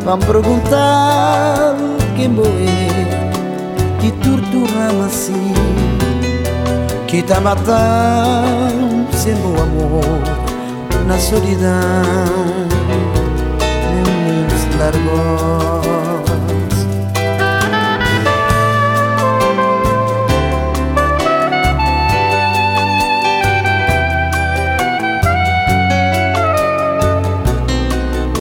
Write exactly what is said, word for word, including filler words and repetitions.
Vão perguntar quem vou é que tortura-me assim, que tá matando sem bom amor na solidão.